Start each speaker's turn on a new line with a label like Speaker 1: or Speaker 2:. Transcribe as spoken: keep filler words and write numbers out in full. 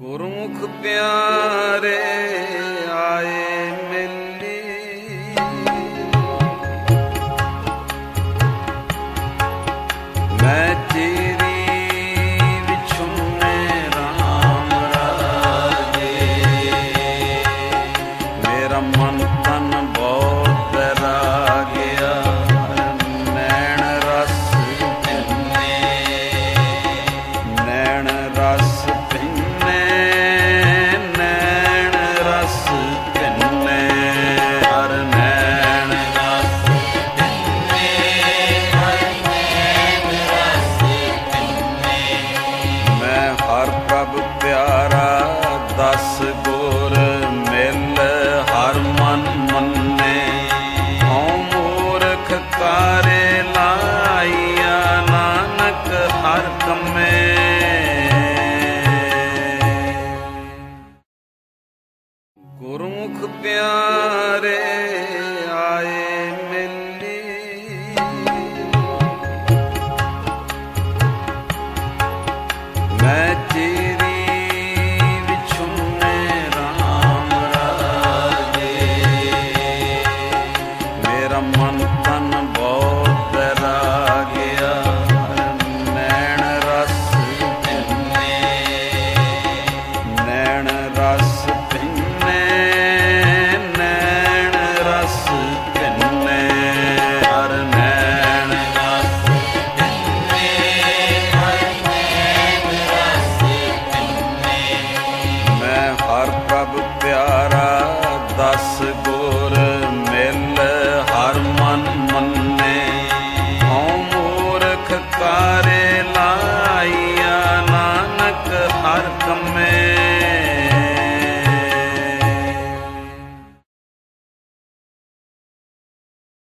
Speaker 1: गुरमुख प्यारे आए मिली, मैं तेरी विछुने राम राजे। मेरा मन तन बहुत डरा गया, नैन रस पिन्ने, नैन रस प्यारा दस गुर मिल हर मन मन्ने। हऊँ मूर्ख कारे लाइया नानक हर कम्मे। गुरमुख प्यारा